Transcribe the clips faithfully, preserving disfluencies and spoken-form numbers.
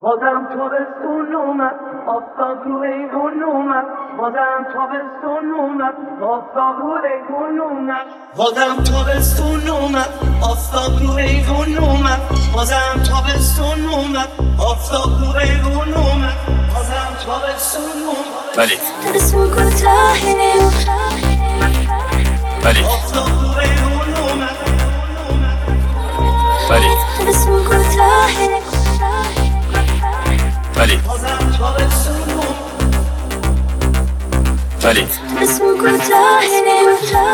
بازم تابستون اومد آفتاب رو ایوون اومد بازم تابستون اومد آفتاب رو ایوون اومد بازم تابستون اومد آفتاب رو ایوون اومد بازم تابستون اومد آفتاب رو ایوون اومد بازم تابستون اومد ولی تابستون کوتاهه ولی آفتاب رو ایوون اومد ولی تابستون کوتاهه ولی بازم تابستون اومد ولی تابستون کوتاهه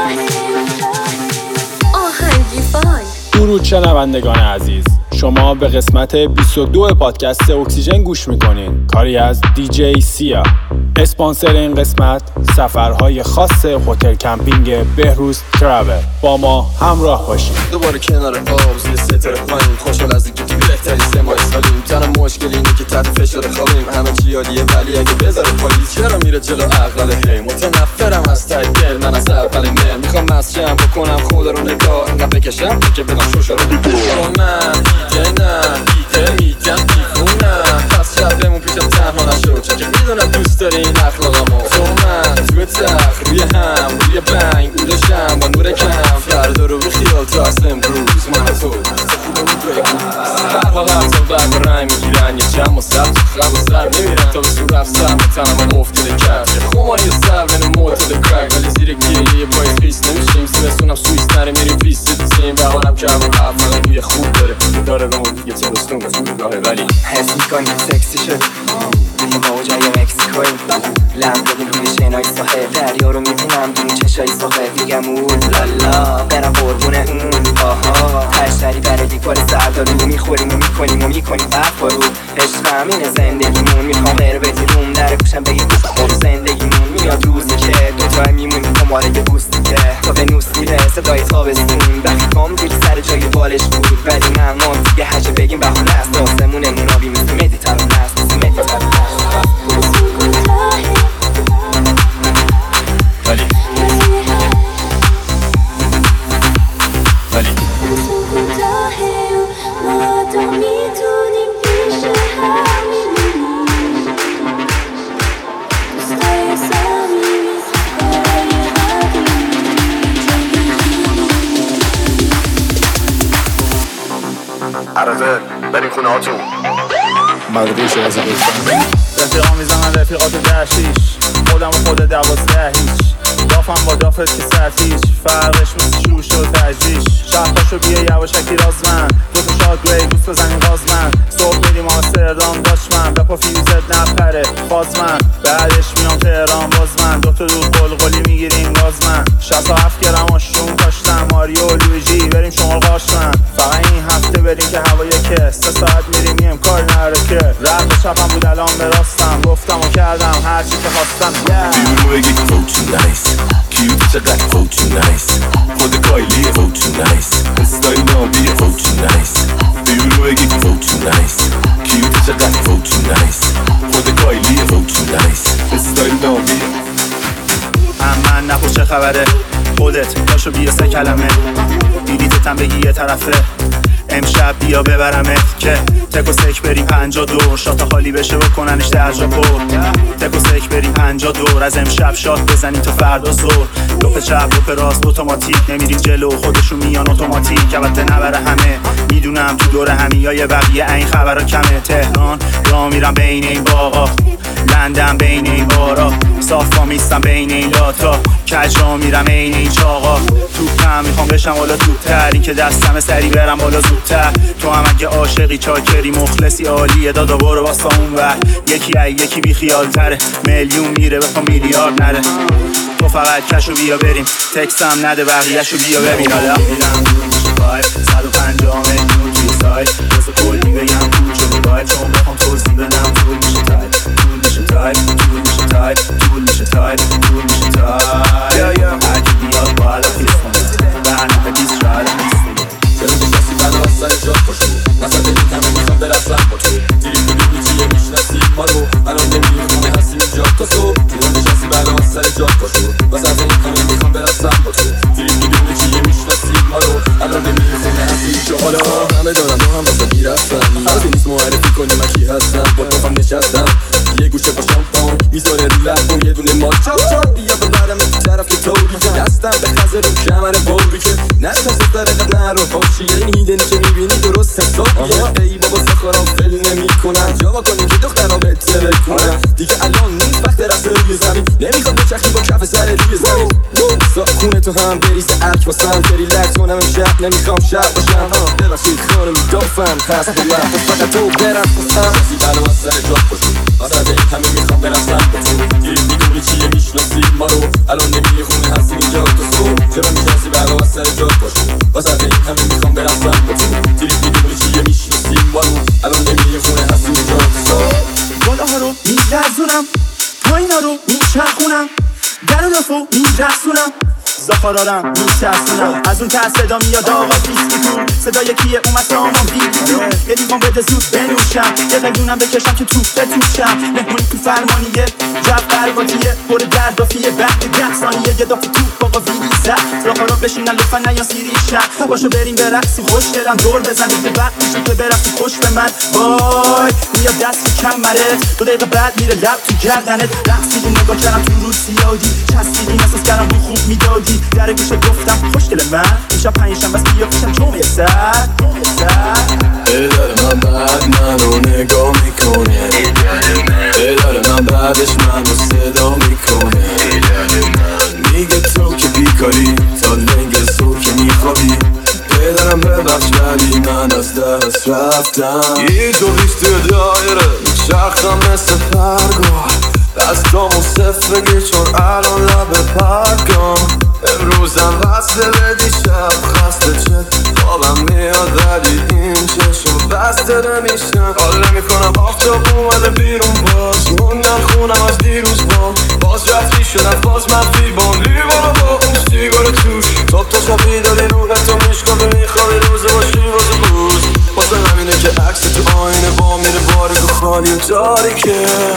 آهنگی فای. درود شنوندگان عزیز، شما به قسمت بیست و دو پادکست اکسیژن گوش میکنین، کاری از دی جی سیا. اسپانسر این قسمت سفرهای خاص هتل کمپینگ بهروز تراول. با ما همراه باشید. دوباره کنار آب زیر ستاره پایین، خوشحال از اینکه توی بهترین سه ماه سالیم. تنها مشکل اینه که تحت فشار خوابیم، همه چی عالیه ولی اگه بذاره پلیس چرا میره جلو عقل هی. متنفرم از ته دل، من از اول مل میخوام مسجم بکنم خدا رو نگاه، انقدر بکشم که بدم شوشا رو دیگه. من دیگه نه دیگه میگم دیوونم، پس شبمون پیشم تنها نشو، چون که میدونم دوست داری این اخلاقمو. تو من توی تخت روی هم روی بنگ بودشم با نور کم، فردا رو بخیال تا از امروز من تو خوبمون توی برها قرصم برد رای میگیرن، یه جمع و سب تو خم و سر میمیرن تا به سور رفتم به تنم افتاده کرد خماری سر بینو معتاد کرک، ولی زیر گیری یه پای خیس نمیشیم. سمستونم سویس نره میریم پیست دیسیم، بهارم که همون هفت من روی خوب داره داره به اون دیگه تبستون به راهه. ولی حس میکنی سکسی شد روی موجای مکسیکوی، لم دادیم روی شنای ساحل، دریا رو میبینم دون چشای ساحل، میگم اون لالا برم قربونه اون آها. تشتری برای دیکار سردارو میخوریم و میکنیم و میکنیم برف رو عشق همینه زندگیمون. میخوام غیر بدیروم در گوشم بگی برو زندگیمون. میاد روزی که دوتای میمونیم کماره یه بوستیگه تا به نوس میره صدای تابستون، دقیقام دیر سر جای بالش بود ولی ممنون دیگه هجه بگیم بهونه است. آسمونمون آبی مثل مدیترانه است، مثل مدیترانه است. ولی ولی عرضه بریم خونه هاتون مدرسه از رفیقا میزنن رفیقات درشیش، خودم و خود دوازده هیچ، دافم با دافت که سرتیش، فرقش مثل شوش و تجریش. شهرپاشو بیا یواشکی رازمن، دوتا شاد گوی گوست بزنیم غازمن. صبح میریم آمستردام داشمن، بپا فیوزت نپره فازمن، بعدش میام تهران بازمن، دوتا دو قلقلی میگیریم گازمن. شصت و هفت گرم آشون کاشتم، ماریو لویجی بریم شمال قاشمن. فقط این هفته بریم که هوا یکه، سه ساعت میریم میم کار نره که رد به چپم بود الان به راستم، گفتم و کردم هرچی که خواستم. بیرون بگی فوتو نایس، کیوتی چقدر فوتو نایس، خود کایلی فوتو نایس، استایل نابی فوتو نایس. بیرون بگی فوتو نایس، کیوتی چقدر فوتو نایس، خود کایلی فوتو نایس، استایل نابی. من نپوش چه خبره خودت پاشو بیا سه کلمه، دیدیتم بگی یه طرفه امشب بیا ببرمت که تکو سک بریم پنجا دور، شاتا خالی بشه بکننش درجا پر. تکو سک بریم پنجا دور، از امشب شات بزنیم تا فردا زور. لپ چپ لپ راست اتوماتیک، نمیریم جلو خودشون میان اتوماتیک. البته نبره همه میدونم تو دور همیای بقیه این خبرا کمه. تهران را میرم بین این باغا، لندن بین این بارا، صافا میستم بین این لاتا، کجا میرم این این چاقا. توپم میخوام بشم حالا توپتر، این که دستم سری برم بالا زودتر. تو هم اگه عاشقی چاکری مخلصی عالیه دادا برو واسه اون ور، یکی ای یکی بی خیال تره، میلیون میره بخوام میلیارد نره. تو فقط کشو بیا بریم، تکسم نده بقیهشو بیا ببین. حالا میرم دور میشه وایب، صد و پنجاه میلیون توی سایت، واسه کلی بگم پول شده وایب، چون بخوام توضیح بدم طول میشه تایپ، طول میشه تایپ، طول میشه تایپ، طول میشه تایپ، طول میشه تایپ. هرکی بیاد بالا خیز کنه، برنامه بیست شاید نیست. چرا نشستی بلا سر جات پاشو، مثلا دلی کمه میخوام برسم با تو، دیری بودی چیه میشنسی ما رو، الان نمیری خونه هستیم اینجا تا صبح. چرا نشستی بلا سر جات پاشو، مثلا دلی کمه میخوام برسم با تو، دیری بودی چیه میشنسی ما رو، الان نمیری خونه هستیم اینجا. حالا همه دارن تو هم واسه بیرفتنی، عرضی نیست مهم میکنی من کی هستم با توفم نشستم یه گوشه با شامپان میذاره رو لب و یه دونه مال چاپ چاپ بیا ببرم تو طرف که طوری که دستم به خزه رو کمر بوری که نشتم سه درقت نرو باشی این هیدنی که میبینی درست حسابیه ای بابا سخارم فل نمی کنن جواب کنیم که دخترها بهتره کنن دیگه الان نیست وقت رفته روی زمین نمیخواد بچخی با کف سر روی زمین خونه تو هم بریز ارک واسم بری لکس کنم امشب نمیخوام شب باشم ببخشید خانم دافم خست بودم فقط تو برم خواستم کسی بلا از سر جا خوشون آزاده این همه میخوام برفتم به تو گیرید میدونی چیه میشناسی ما رو الان نمیه خونه هستی اینجا تو سو چرا میشناسی بلا از سر جا خوشون آزاده این همه میخوام برفتم به تو گیرید میدونی چیه میشناسی ما رو الان نمیه خونه هستی اینجا تو سو بالا ها رو میلرزونم پایینا رو میچرخونم در و دافو میرسونم زخارارم میترسونم از اون که صدا میاد آقا دیسکی تو صدای کیه اومد سامان بیدیدو یه لیوان بده زود بنوشم یه قیدونم بکشم که توپ بتوشم مهمونی تو فرمانیه جب قرباتیه پر گردافیه بعد ده ثانیه یه دافو توپ بابا ویلیزه زخارا بشینن لطفا نیا سیریشن باشو بریم برقصی خوش دلم دور بزنید به بعد میشه که برفتی خوش به من وای میاد دست کمره دو دقیقه بعد میره لب تو گردنت رقصیدی نگاه کردم تو رو سیادی چسبیدی احساس کردم رو خوب میدادی در گوشه گفتم خوشگل من میشم پنجشنبه بس بیا پیشم جمعه سر دلار من بعد منو نگاه میکنه دلار من بعدش منو صدا میکنه میگه تو که بیکاری تا لنگ زور که میخوابی پدرم ببخش ولی من از دست رفتم یه دو ریخت دایره میچرخم مثل پرگاه دستامو صفر بگیر چون الان لب پرگام امروزم وصله به دیشب خسته چت خوابم میاد ولی این چشم بسته نمیشن حال نمیکنم آفتاب اومده بیرون باز موندم خونم از دیروز با باز رفتی شدم باز منفی بان لیوان با اون سیگار توش صبح تا شب بیداری روحتو میشکابه میخوابی روزه باشی واسه روز واسه همینه که عکس تو آینه با میره باریک و خالی و تاریکه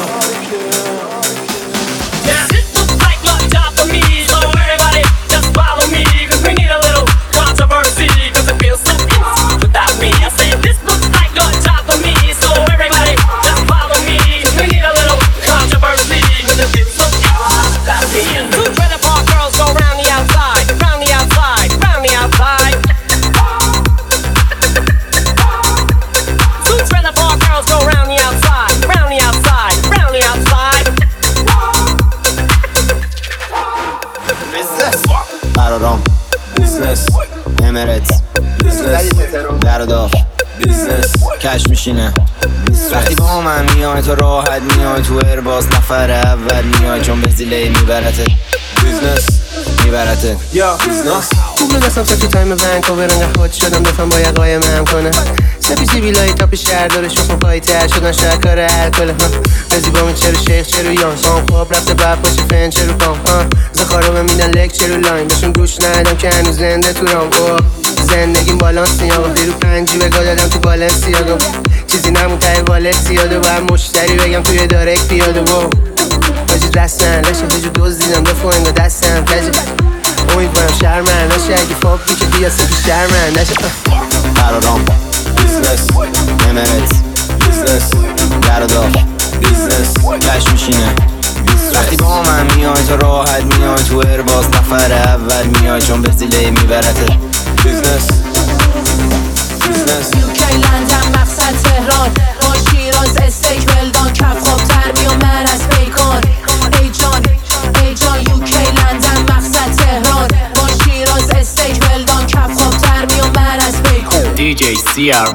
قرارام بیزنس امارات بیزنس درداف بیزنس کش میشینه وقتی با من میای تو راحت میای تو ارباز نفر اول میای چون به زیله میبرته بیزنس میبرته یا بیزنس خوب دستم سه تو تایم ونکوور انقدر خود شدم دفعه با یه قایم هم کنه سپی سیبیلای تاپ شهر داره شخم پایی تر شدن شکار الکل بزی با من چرو شیخ چرو یان سام خواب رفته بعد باشه فن چرو کام زخارو بمیدن لک چرو لاین بهشون گوش ندادم که هنوز زنده تو رام زندگیم بالانس نیاغم دیرو پنجی بگاه دادم تو بالنس یادم چیزی نمون تای والت زیاده باید مشتری بگم توی دارک پیاده با باجی دستن لشه بجو دوز دیدم دفعه انگا دستم تجه امیدوارم شرمن نشه اگه فابی که بیا سپی شرمن نشه قرارام بیزنس امارات بیزنس درداف بیزنس کش میشینه وقتی با من میای تو راحت میای تو ارباز نفر اول میای چون به زیله میبرته بیزنس بیزنس یوکی لندن مقصد تهران ما شیراز استیک ولدان کف خواب ترمی و من از بیکان ای جان ای جان یوکی لندن مقصد تهران ما شیراز استیک ولدان کف خواب ترمی و من از بیکان دی جی سی آر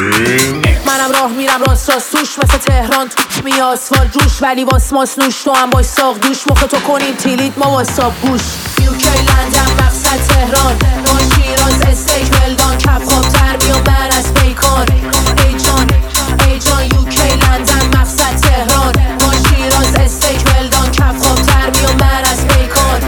منم راه میرم راست راست توش مثل تهران توش می آسفال روش ولی واسماس نوش تو هم باش ساق دوش مخ تو کنیم تیلیت ما واساب بوش یوکی لندن مقصد تهران ما شیراز استیک ولدان کف خواب ترمی و من از بیکان ای جان ای جان یوکی لندن مقصد تهران ما شیراز استیک ولدان کف خواب ترمی و من از بیکان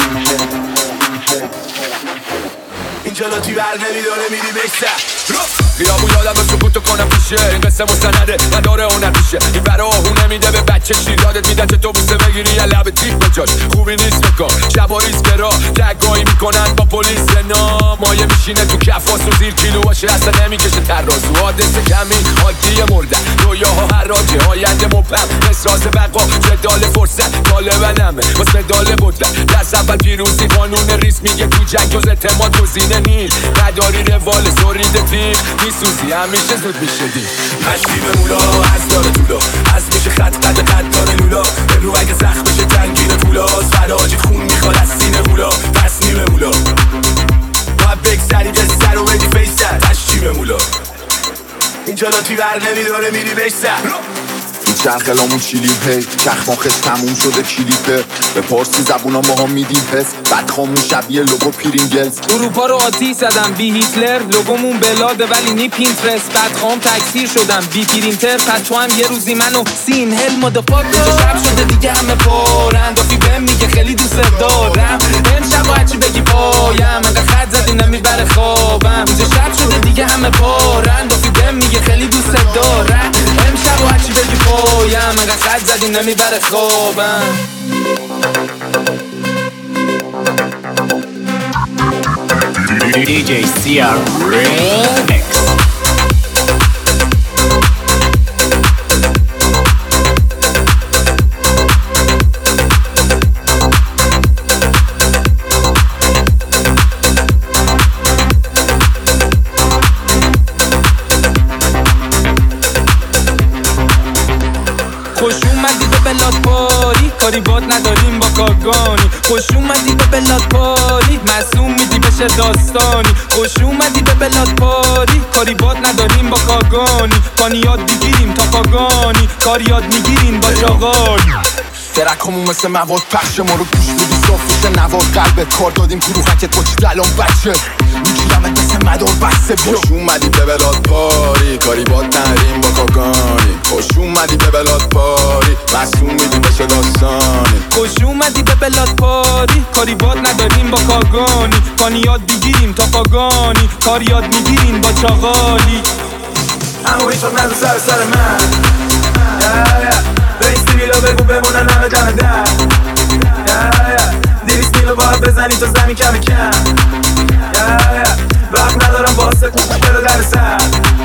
اینجا لا توی بر نمیداره میری بشتر خیابون یادم به سکوتو کنم پیشه این قصه مستنده نداره هنر میشه این برا آهونه میده به بچه شیر یادت میدن چه تو بوسه بگیری یا لب تیپ بجاش خوبی نیست بکن شبا ریز برا دگاهی میکنن با پلیس نام مایه میشینه تو کفاس و زیر کیلو باشه اصلا نمیکشه ترازو حادثه کمی عادی مردن رویاها هر راجه آینده مبهم احساس بقا جدال فرصت طالبنمه واسه مدال بودن دست اول پیروزی قانون ریس میگه تو جنگ جز اعتماد گزینه نیست نداری روال سورید تیر میسوزی همیشه زود میشه دیر مشتی به مولا از داره طولا از میشه خط قد قد داره لولا به رو اگه زخم بشه تنگین طولاست فراجی خون میخواد از سینه مولا پس نیمه مولا باید بگذری به سر و بدی فیسر تشتی به مولا اینجا لاتی بر نمیداره میری بشتر چرخلامون چیلیم هی چخماخش تموم شده کلیپه به پارسی زبونا ما هم میدیم پس بعد خامون شبیه لوگو پیرینگلز اروپا رو آتی زدم بی هیتلر لوگومون بلاده ولی نی پینترست بعد خام تکثیر شدم بی پرینتر پد تو هم یه روزی منو سین هل مادافاکر اینجا شب شده دیگه همه پارن دافی بهم میگه خیلی دوست دارم امشب باید چی بگی پایم انقدر خط زدی نمیبره خوابم اینجا شب شده دیگه همه پارن دافی بهم میگه خیلی دوست دارم امشب باید چی بگی پایم انقدر خط زدی نمیبره خوابم دی جی سی آر Remix خوش اومدی به بلاد پاری کاری باد نداریم با کاگانی خوش اومدی به بلاد پاری معصوم میدی بشه داستانی خوش اومدی به بلاد پاری کاری باد نداریم با کاگانی کانی یاد بگیریم تا پاگانی کار یاد میگیریم با چاقانی ترکمون مثل مواد پخش ما رو گوش میدی صافیش نواد قلبت کار دادیم کروهکت با چی دلان بچه میگیرمت مثل مدار بسته بیا خوش اومدی به بلاد پاری کاری باد نداریم با کاگانی خوش اومدی به بلاد پاری معصوم میدی بشه داستانی خوش اومدی به بلاد پاری کاری باد نداریم با کاگانی کانی یاد بگیریم تا پاگانی کار یاد میگیریم با چاقالی اما هیچ وقت نزد سر سر من بیستی بیلا بگو بمونن همه دم در دیویس میلو باید بزنی تا زمین کم کم وقت ندارم واسه کوچه بلو در سر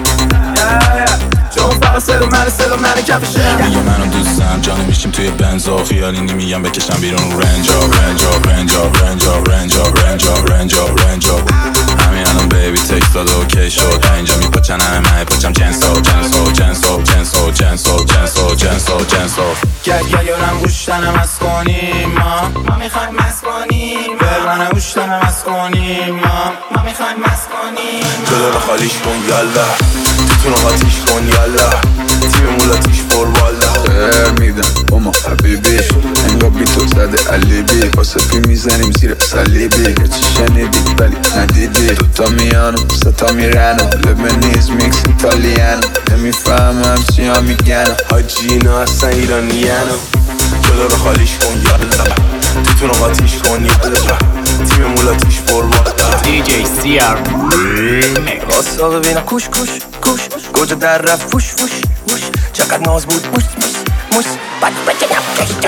چون فقط صدا من صدا من کفشم میگه منو دوستم جانه میشیم توی بنزا خیالی نمیگم بکشم بیرون رنجا رنجا رنجا رنجا رنجا رنجا رنجا رنجا همین الان بیبی تکست داده اوکی شد اینجا میپاچن همه من پاچم جنسا جنسا جنسا جنسا جنسا جنسا جنسا جنسا گل یارم گوشتنم از کنیم ما ما میخوایم مس کنیم برمانه گوشتنم از کنیم ما ما میخوایم مس کنیم جلو رو خالیش کن یالا تو رو آتیش کن یالا تیم مولاتیش پر والا خیر میدم اما حبیبی انگار بی تو زده علیبی واسه پی میزنیم زیر صلیبی هرچی شنیدی ولی ندیدی دوتا میانو ستا میرنو لبنیز میکس ایتالیانو نمیفهمم چی ها میگنو حاجی اینا اصلا ایرانیانو جلو رو خالیش کن یالا تو رو آتیش کن یالا تیم مولاتیش پر والا دی جی سی آر Remix راستا ببینم کوش کوش کوش گوجه در رفت فوش فوش فوش چقدر ناز بود موس موس موس بد بکنم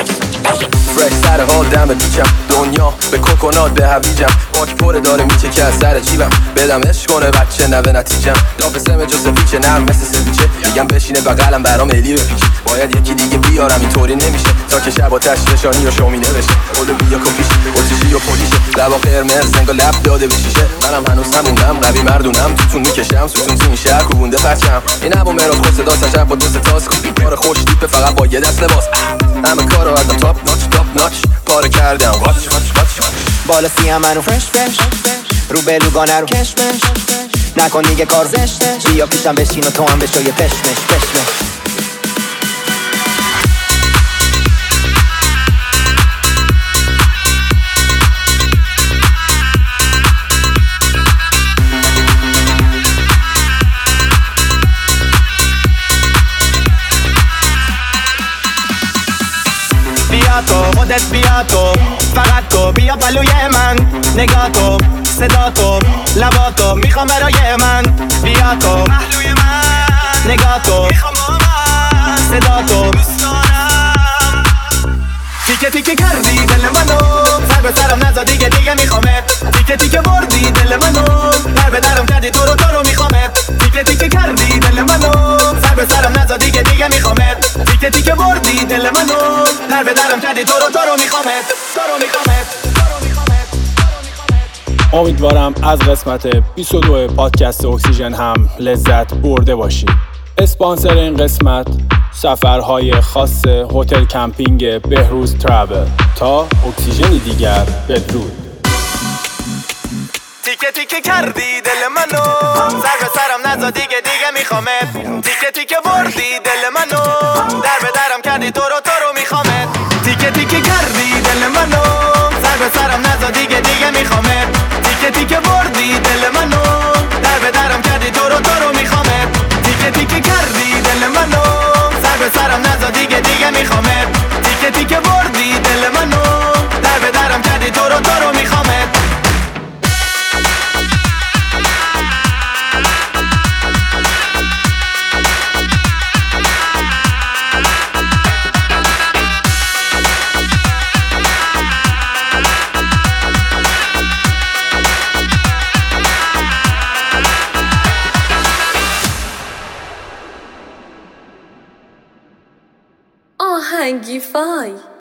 فرش سر حال دم پیچم دنیا به کوکونات به هویجم باک پره داره میچه که از سر جیبم بدم عشق کنه بچه نوه نتیجم دافسم جز پیچه نرم مثل سویچه میگم بشینه بغلم برام الی بپیچه باید یکی دیگه بیارم اینطوری نمیشه تا که شب آتش نشانی و شومینه بشه خود بیا کپیش اوتیشی و پولیشه لبا قرمز زنگا لب داده به شیشه منم هنوز هموندم قوی مردونم توتون میکشم ستون تو این شهر کوبونده پرچم این ابو مراد خود صدا سجب با دو ستاس کار خوش دیپه فقط با یه دست لباس همه کارو ازم تاپ ناچ تاپ ناچ پاره کردم واچ واچ واچ بالا سیم منو فرش فرش رو بلوگانه رو کش بش نکن دیگه کار زشته بیا پیشم بشین و تو هم بشو یه پشمش پشمش بیا تو خودت بیا تو فقط تو بیا پلوی من نگاه تو صدا تو لباتو میخوام برای من بیا تو پهلوی من نگاه تو میخوام با من صدا تو دوست دارم تیکه تیکه کردی دل منو سر به سرم نزا دیگه دیگه میخوامت تیکه تیکه بردی دل منو در به درم کردی تو رو تو رو میخوامت تیکه تیکه کردی دل منو سر به سرم نزا دیگه دیگه میخوامت تیکه تیکه بردی دل منو در به درم کردی تو رو تو رو میخوامت تو رو میخوامت امیدوارم از قسمت بیست و دو پادکست اکسیژن هم لذت برده باشید. اسپانسر این قسمت سفرهای خاص هتل کمپینگ بهروز ترابل. تا اکسیژنی دیگر بدرود. تیکه تیکه کردی دل منو سر به سرم نزا دیگه دیگه میخوامت تیکه تیکه بردی دل منو در به درم کردی تو رو تو رو میخوامت تیکه تیکه کردی دل منو سر به سرم نزا دیگه دیگه میخوامت تیکه تیکه بردی دل منو در به درم کردی تو رو تو رو میخوامت تیکه تیکه کردی دل منو سر به سرم نزا دیگه دیگه میخوامت تیکه تیکه بردی دل منو در به درم کردی تو رو تو رو میخوامت آهنگی فای